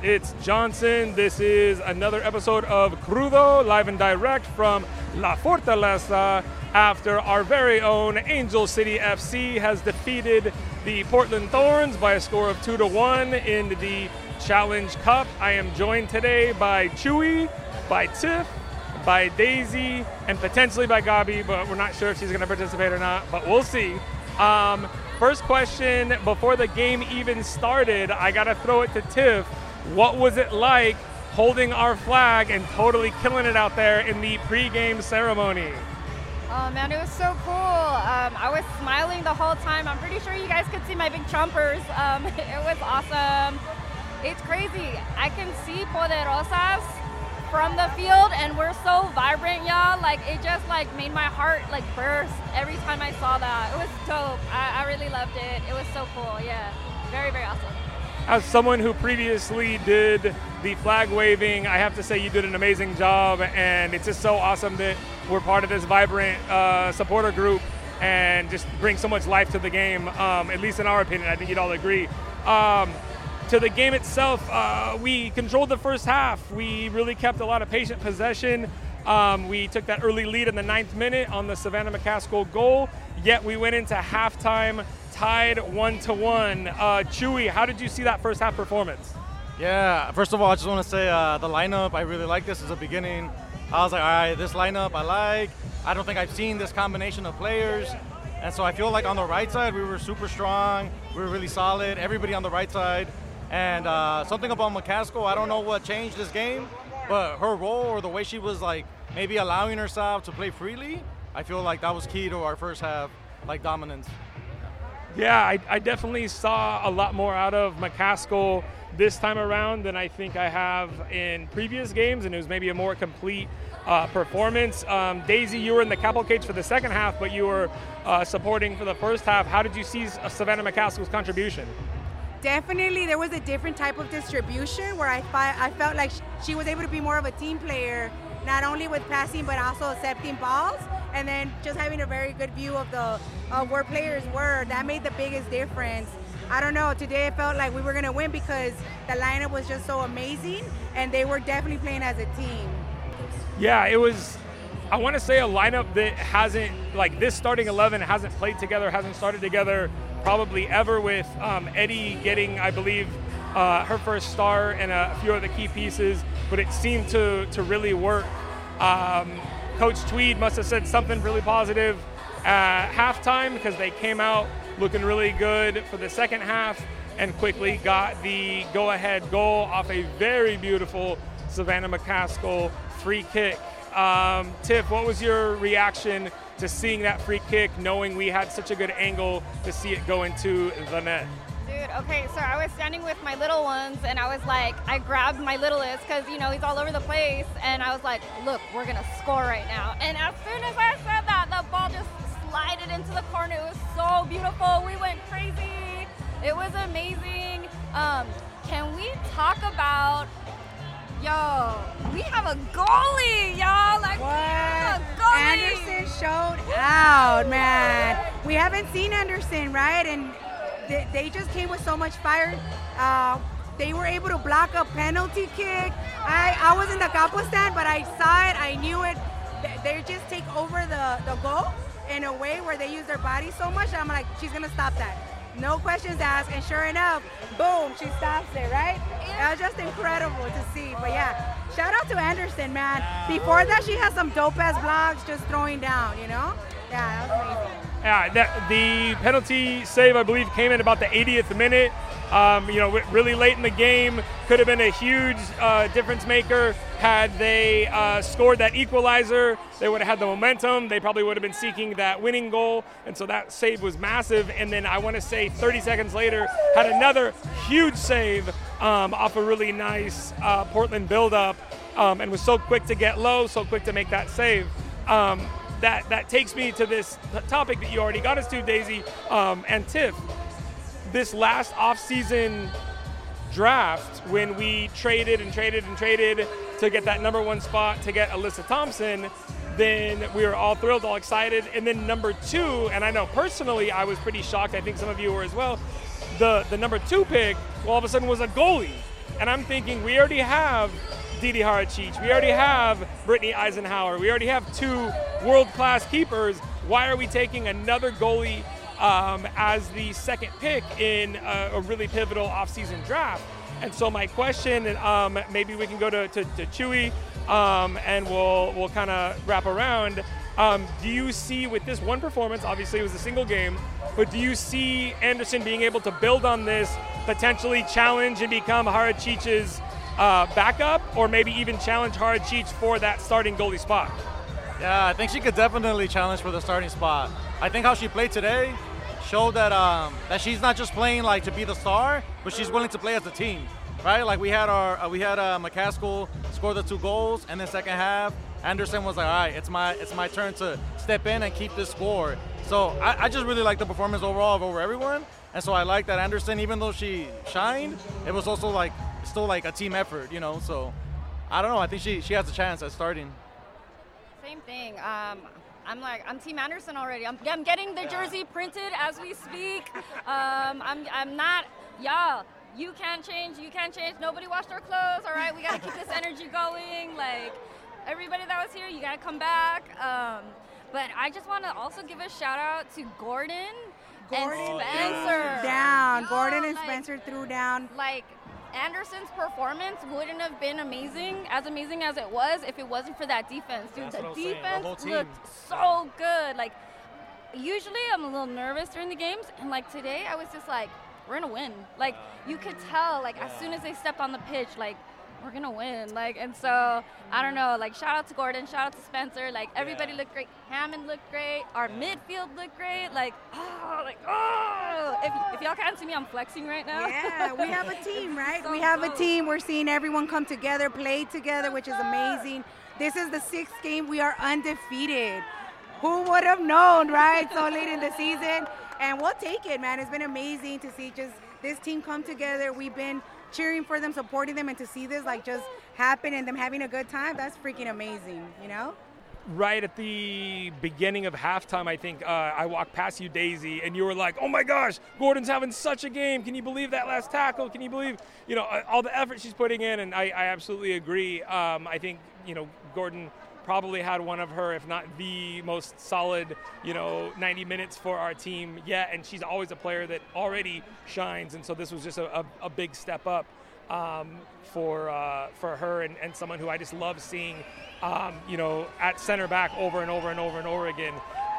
It's Johnson. This is another episode of Crudo, live and direct from La Fortaleza after our very own Angel City FC has defeated the Portland Thorns by a score of 2-1 in the Challenge Cup. I am joined today by Chewy, by Tiff, by Daisy, and potentially by Gabi, but we're not sure if she's going to participate or not, but we'll see. First question, before the game even started, I got to throw it to Tiff. What was it like holding our flag and totally killing it out there in the pre-game ceremony? Oh man, it was so cool. I was smiling the whole time. I'm pretty sure you guys could see my big chompers. It was awesome. It's crazy. I can see Poderosas from the field and we're so vibrant, y'all. Like it just like made my heart like burst every time I saw that. It was dope. I really loved it. It was so cool. Yeah, very, very awesome. As someone who previously did the flag waving, I have to say you did an amazing job, and it's just so awesome that we're part of this vibrant supporter group and just bring so much life to the game, at least in our opinion. I think you'd all agree. To the game itself, we controlled the first half. We really kept a lot of patient possession. We took that early lead in the 9th minute on the Savannah McCaskill goal, yet we went into halftime tied 1-1. Chewy, how did you see that first half performance? Yeah, first of all, I just want to say the lineup, I really like this as a beginning. I was like, all right, this lineup I like. I don't think I've seen this combination of players. And so I feel like on the right side, we were super strong. We were really solid, everybody on the right side. And something about McCaskill, I don't know what changed this game, but her role or the way she was like maybe allowing herself to play freely, I feel like that was key to our first half, like dominance. Yeah, I definitely saw a lot more out of McCaskill this time around than I think I have in previous games, and it was maybe a more complete performance. Daisy, you were in the capital cage for the second half, but you were supporting for the first half. How did you see Savannah McCaskill's contribution? Definitely, there was a different type of distribution where I felt like she was able to be more of a team player, not only with passing but also accepting balls, and then just having a very good view of where players were. That made the biggest difference. I don't know, today I felt like we were going to win because the lineup was just so amazing, and they were definitely playing as a team. Yeah, it was, I want to say, a lineup that hasn't, like this starting 11 hasn't played together, hasn't started together probably ever, with Eddie getting, I believe, her first star and a few other key pieces, but it seemed to really work. Coach Tweed must have said something really positive at halftime because they came out looking really good for the second half and quickly got the go-ahead goal off a very beautiful Savannah McCaskill free kick. Tiff, what was your reaction to seeing that free kick, knowing we had such a good angle to see it go into the net? Dude, okay, so I was standing with my little ones, and I was like, I grabbed my littlest because, you know, he's all over the place, and I was like, look, we're going to score right now. And as soon as I said that, the ball just slided into the corner. It was so beautiful. We went crazy. It was amazing. Can we talk about, we have a goalie, y'all. Like, what? We have a goalie. Anderson showed out, man. We haven't seen Anderson, right? And they just came with so much fire. They were able to block a penalty kick. I was in the capo stand, but I saw it. I knew it. They just take over the goal in a way where they use their body so much. I'm like, she's going to stop that. No questions asked. And sure enough, boom, she stops it, right? It was just incredible to see. But yeah, shout out to Anderson, man. Before that, she had some dope-ass blocks just throwing down, you know? Yeah, that was amazing. Yeah, the penalty save, I believe, came in about the 80th minute. Really late in the game. Could have been a huge difference maker had they scored that equalizer. They would have had the momentum. They probably would have been seeking that winning goal. And so that save was massive. And then I want to say 30 seconds later, had another huge save off a really nice Portland buildup, and was so quick to get low, so quick to make that save. That takes me to this topic that you already got us to, Daisy, and Tiff. This last off-season draft, when we traded to get that number one spot to get Alyssa Thompson, then we were all thrilled, all excited. And then number two, and I know personally I was pretty shocked, I think some of you were as well, the number two pick all of a sudden was a goalie. And I'm thinking, we already have Didi Harachich, we already have Brittany Eisenhower, we already have 2 world-class keepers. Why are we taking another goalie as the second pick in a really pivotal offseason draft? And so my question, maybe we can go to Chewy, and we'll kind of wrap around. Do you see with this one performance, obviously it was a single game, but do you see Anderson being able to build on this, potentially challenge and become Harachich's backup, or maybe even challenge Harachich for that starting goalie spot? Yeah, I think she could definitely challenge for the starting spot. I think how she played today showed that that she's not just playing like to be the star, but she's willing to play as a team, right? Like we had McCaskill score the 2 goals, and then second half, Anderson was like, all right, it's my turn to step in and keep this score. So I just really like the performance overall over everyone, and so I like that Anderson, even though she shined, it was also like still like a team effort, you know. So I don't know. I think she has a chance at starting. Same thing. I'm Team Anderson already. I'm getting the jersey printed as we speak. I'm not, y'all. You can't change. Nobody washed their clothes. All right, we gotta keep this energy going. Like everybody that was here, you gotta come back. But I just want to also give a shout out to Gordon and Spencer. Down. Yo, Gordon and Spencer threw down. Like, Anderson's performance wouldn't have been amazing as it was if it wasn't for that defense. Dude, the defense looked so good. Like, usually I'm a little nervous during the games, and like today I was just like, we're gonna win. Like, you could tell, like, as soon as they stepped on the pitch, like, we're gonna win. Like, and so I don't know, like, shout out to Gordon, shout out to Spencer, like everybody looked great. Hammond looked great, our midfield looked great. Like, if y'all can't see me, I'm flexing right now. Yeah, we have a team, right? So we have dope. a team. We're seeing everyone come together, play together, which is amazing. This is the 6th game. We are undefeated. Who would have known, right? So late in the season. And we'll take it, man. It's been amazing to see just this team come together. We've been cheering for them, supporting them, and to see this like just happen and them having a good time, that's freaking amazing, you know? Right at the beginning of halftime, I think I walked past you, Daisy, and you were like, oh my gosh, Gordon's having such a game. Can you believe that last tackle? Can you believe, all the effort she's putting in? And I absolutely agree. I think, Gordon probably had one of her, if not the most solid, 90 minutes for our team yet. And she's always a player that already shines. And so this was just a big step up for her and someone who I just love seeing, at center back over and over and over and over again.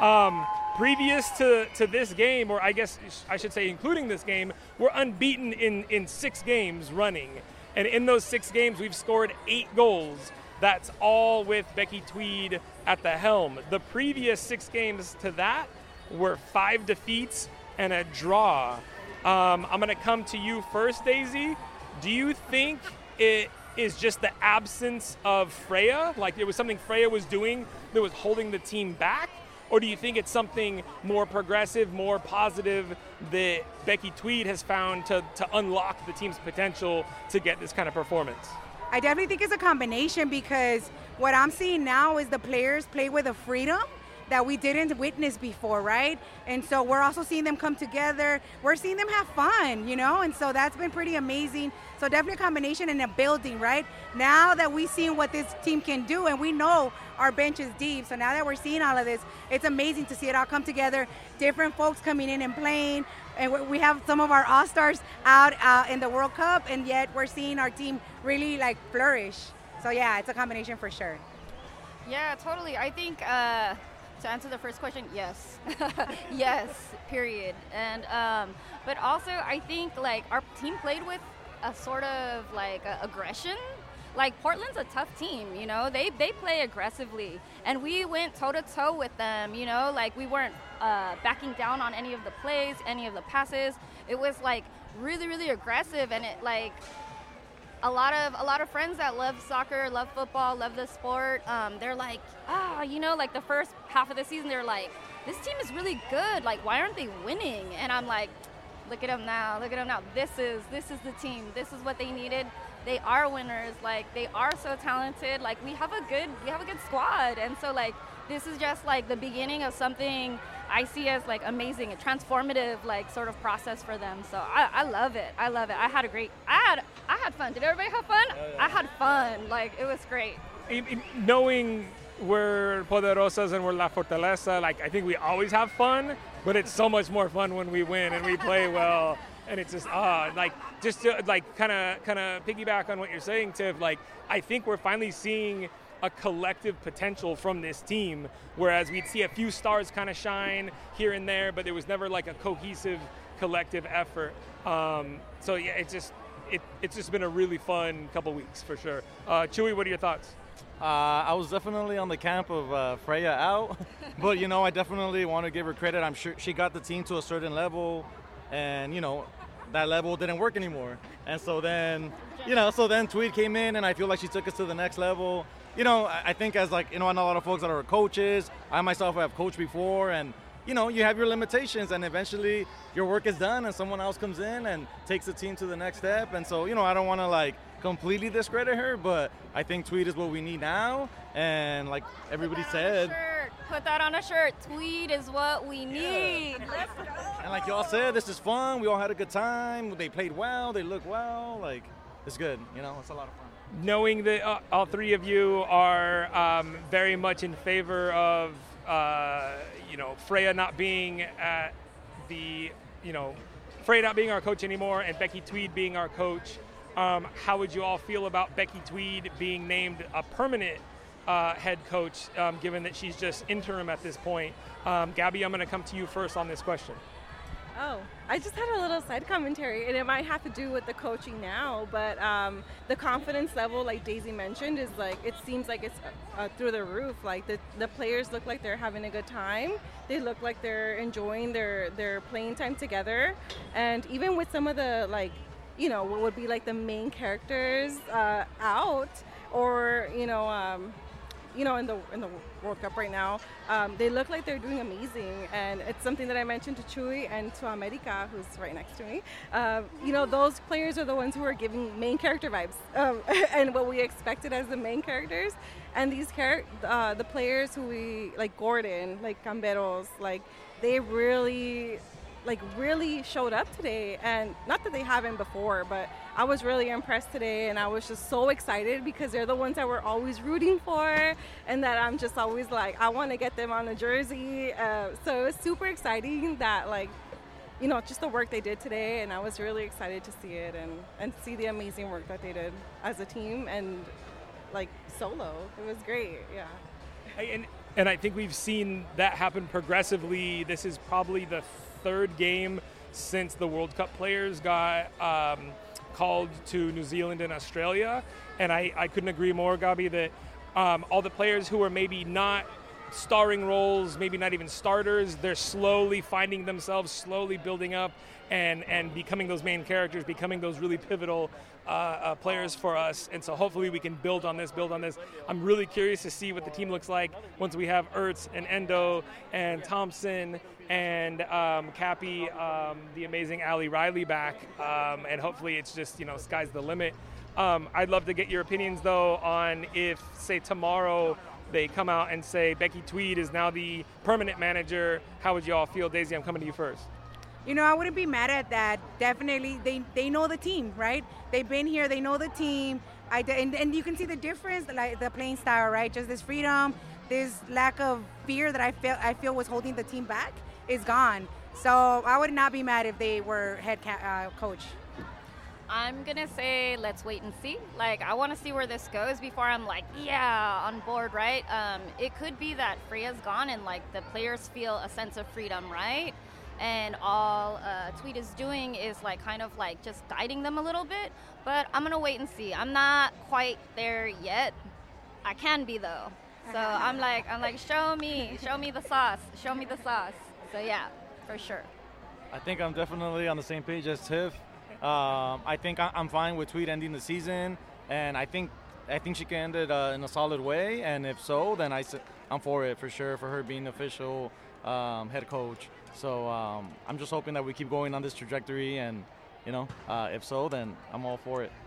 Previous to this game, or I guess I should say including this game, we're unbeaten in 6 games running. And in those 6 games, we've scored 8 goals. That's all with Becky Tweed at the helm. The previous 6 games to that were 5 defeats and a draw. I'm going to come to you first, Daisy. Do you think it is just the absence of Freya? Like, it was something Freya was doing that was holding the team back? Or do you think it's something more progressive, more positive that Becky Tweed has found to unlock the team's potential to get this kind of performance? I definitely think it's a combination, because what I'm seeing now is the players play with a freedom that we didn't witness before, right? And so we're also seeing them come together. We're seeing them have fun, and so that's been pretty amazing. So definitely a combination and a building, right? Now that we've seen what this team can do, and we know our bench is deep, so now that we're seeing all of this, it's amazing to see it all come together. Different folks coming in and playing, and we have some of our all-stars out in the World Cup, and yet we're seeing our team really like flourish. So yeah, it's a combination for sure. Yeah, totally. I think to answer the first question, yes. Yes, period. And but also I think like our team played with a sort of like aggression. Like, Portland's a tough team, they play aggressively, and we went toe to toe with them, like we weren't backing down on any of the plays, any of the passes. It was like really, really aggressive, and it like a lot of friends that love soccer, love football, love the sport, they're like, like the first half of the season, they're like, this team is really good. Like, why aren't they winning? And I'm like, look at them now. This is the team. This is what they needed. They are winners. Like, they are so talented. Like, we have a good squad. And so like, this is just like the beginning of something I see as like amazing, a transformative like sort of process for them. So I love it. I love it. I had fun. Did everybody have fun? I had fun. Like it was great. Knowing we're Poderosas and we're La Fortaleza, like I think we always have fun, but it's so much more fun when we win and we play well. And it's just just to like kind of piggyback on what you're saying, Tiff. Like I think we're finally seeing a collective potential from this team, whereas we'd see a few stars kind of shine here and there, but there was never like a cohesive collective effort. So yeah, it's just been a really fun couple weeks for sure. Chewy, what are your thoughts? I was definitely on the camp of Freya out, but I definitely want to give her credit. I'm sure she got the team to a certain level, and that level didn't work anymore. And so then, then Tweed came in, and I feel like she took us to the next level. I think as I know a lot of folks that are coaches. I myself have coached before, and you have your limitations, and eventually your work is done, and someone else comes in and takes the team to the next step. And so I don't want to completely discredit her, but I think Tweed is what we need now. And like everybody said, put that on a shirt. Tweed is what we need. Let's go. And like y'all said, this is fun. We all had a good time. They played well. They looked well. Like it's good. It's a lot of fun. Knowing that all three of you are very much in favor of Freya not being at the Freya not being our coach anymore and Becky Tweed being our coach. How would you all feel about Becky Tweed being named a permanent head coach, given that she's just interim at this point? Gabby, I'm going to come to you first on this question. Oh, I just had a little side commentary, and it might have to do with the coaching now, but the confidence level, like Daisy mentioned, is it seems like it's through the roof. Like the players look like they're having a good time. They look like they're enjoying their playing time together. And even with some of the what would be like the main characters out, or in the World Cup right now, they look like they're doing amazing. And it's something that I mentioned to Chuy and to America, who's right next to me. Those players are the ones who are giving main character vibes, and what we expected as the main characters. And these the players who we like, Gordon, like Camberos, they really showed up today. And not that they haven't before, but I was really impressed today, and I was just so excited because they're the ones that we're always rooting for, and that I'm just always I want to get them on a jersey. So it was super exciting that just the work they did today, and I was really excited to see it and see the amazing work that they did as a team and solo. It was great, yeah. And I think we've seen that happen progressively. This is probably the third game since the World Cup players got called to New Zealand and Australia. And I couldn't agree more, Gabi, that all the players who are maybe not starring roles, maybe not even starters, they're slowly finding themselves, slowly building up and becoming those main characters, becoming those really pivotal players for us. And so hopefully we can build on this. I'm really curious to see what the team looks like once we have Ertz and Endo and Thompson and Cappy, the amazing Ali Riley back. And hopefully it's just, sky's the limit. I'd love to get your opinions, though, on if, say, tomorrow they come out and say Becky Tweed is now the permanent manager. How would you all feel? Daisy, I'm coming to you first. I wouldn't be mad at that. Definitely, they know the team, right? They've been here, they know the team. And you can see the difference, like the playing style, right? Just this freedom, this lack of fear that I feel was holding the team back is gone. So I would not be mad if they were head coach. I'm going to say let's wait and see. I want to see where this goes before I'm on board, right? It could be that Freya's gone and the players feel a sense of freedom, right? And all Tweed is doing is just guiding them a little bit. But I'm going to wait and see. I'm not quite there yet. I can be, though. So I'm like, show me the sauce. Show me the sauce. So yeah, for sure. I think I'm definitely on the same page as Tiff. I think I'm fine with Tweed ending the season, and I think she can end it in a solid way. And if so, then I'm for it for sure, for her being the official head coach. So I'm just hoping that we keep going on this trajectory, and if so, then I'm all for it.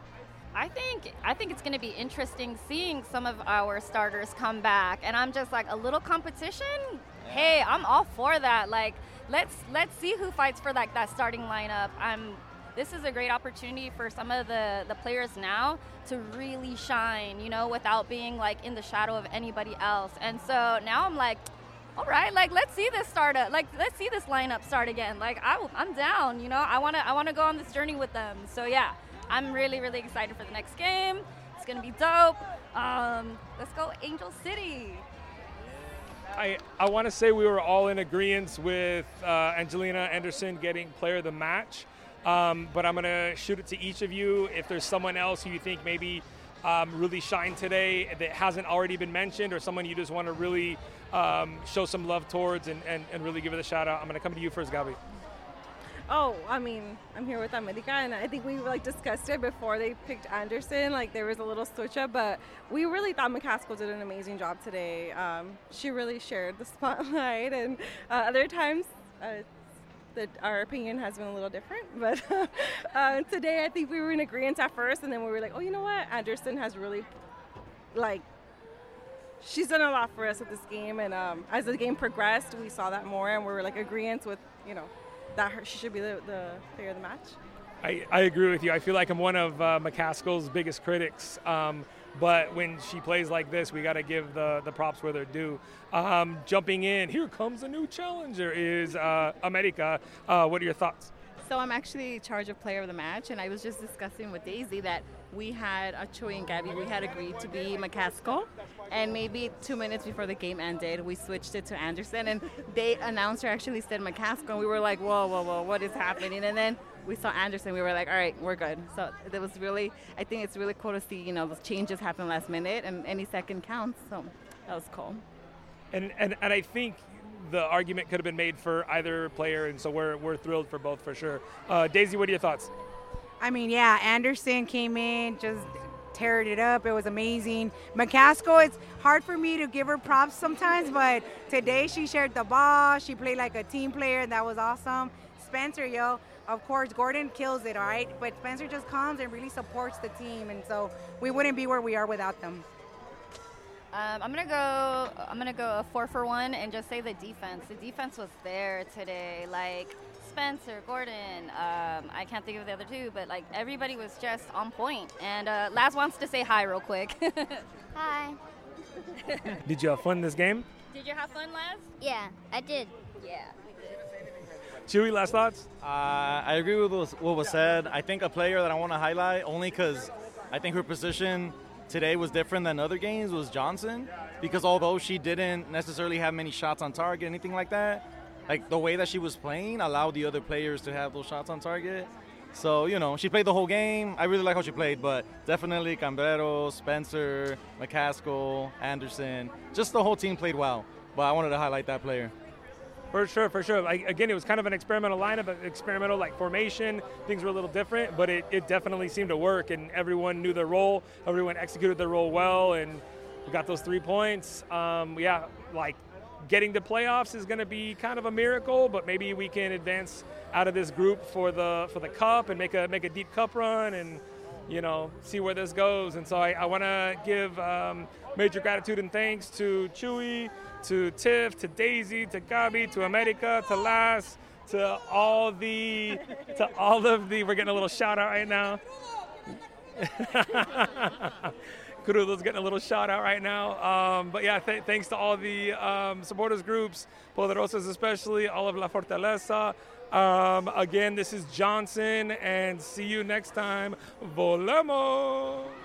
I think it's going to be interesting seeing some of our starters come back, and I'm just a little competition. hey, I'm all for that. Like, let's see who fights for like that starting lineup. This is a great opportunity for some of the players now to really shine, without being like in the shadow of anybody else. And so now I'm like, all right, like let's see this let's see this lineup start again. Like I'm down, I want to go on this journey with them. So yeah, I'm really, really excited for the next game. It's gonna be dope. Let's go Angel City. I want to say we were all in agreement with Angelina Anderson getting player of the match. But I'm going to shoot it to each of you. If there's someone else who you think maybe really shined today that hasn't already been mentioned, or someone you just want to really show some love towards and really give it a shout out, I'm going to come to you first, Gabi. Oh, I mean, I'm here with America, and I think we discussed it before they picked Anderson. Like, there was a little switch up, but we really thought McCaskill did an amazing job today. She really shared the spotlight, and other times our opinion has been a little different. But today, I think we were in agreement at first, and then we were like, oh, you know what? Anderson has really, she's done a lot for us with this game, and as the game progressed, we saw that more, and we were agreeance with, that she should be the player of the match. I agree with you. I feel like I'm one of McCaskill's biggest critics, but when she plays like this, we got to give the props where they're due. Jumping in, here comes a new challenger, is America. What are your thoughts? So I'm actually in charge of player of the match, and I was just discussing with Daisy that we had Chuy and Gabi, we had agreed to be McCaskill, and maybe 2 minutes before the game ended, we switched it to Anderson, and the announcer actually said McCaskill, and we were like, whoa, what is happening? And then we saw Anderson, we were like, all right, we're good. So it was really, I think it's really cool to see, those changes happen last minute, and any second counts, so that was cool. And I think the argument could have been made for either player, and so we're thrilled for both for sure. Daisy, what are your thoughts? I mean, yeah, Anderson came in, just teared it up. It was amazing. McCaskill, it's hard for me to give her props sometimes, but today she shared the ball. She played like a team player, and that was awesome. Spencer, of course, Gordon kills it, all right? But Spencer just comes and really supports the team, and so we wouldn't be where we are without them. I'm gonna go a 4-for-1 and just say the defense. The defense was there today. Like Spencer, Gordon, I can't think of the other two, but everybody was just on point. And Laz wants to say hi real quick. Hi. Did you have fun this game? Did you have fun, Laz? Yeah, I did. Yeah. Chuy, last thoughts? I agree with what was said. I think a player that I want to highlight, only because I think her position today was different than other games, was Johnson, because although she didn't necessarily have many shots on target, anything like that, the way that she was playing allowed the other players to have those shots on target. So, she played the whole game. I really like how she played, but definitely Cambrero, Spencer, McCaskill, Anderson, just the whole team played well. But I wanted to highlight that player. For sure. Again, it was kind of an experimental lineup, an experimental formation. Things were a little different, but it definitely seemed to work, and everyone knew their role. Everyone executed their role well, and we got those 3 points. Getting to playoffs is going to be kind of a miracle, but maybe we can advance out of this group for the cup and make a deep cup run and see where this goes. And so I want to give major gratitude and thanks to Chuy, to Tiff, to Daisy, to Gabi, to America, to Laz, to all of the, we're getting a little shout out right now. Crudo's getting a little shout out right now. But yeah, thanks to all the supporters groups, Poderosas especially, all of La Fortaleza. Again, this is Johnson, and see you next time. Volemos!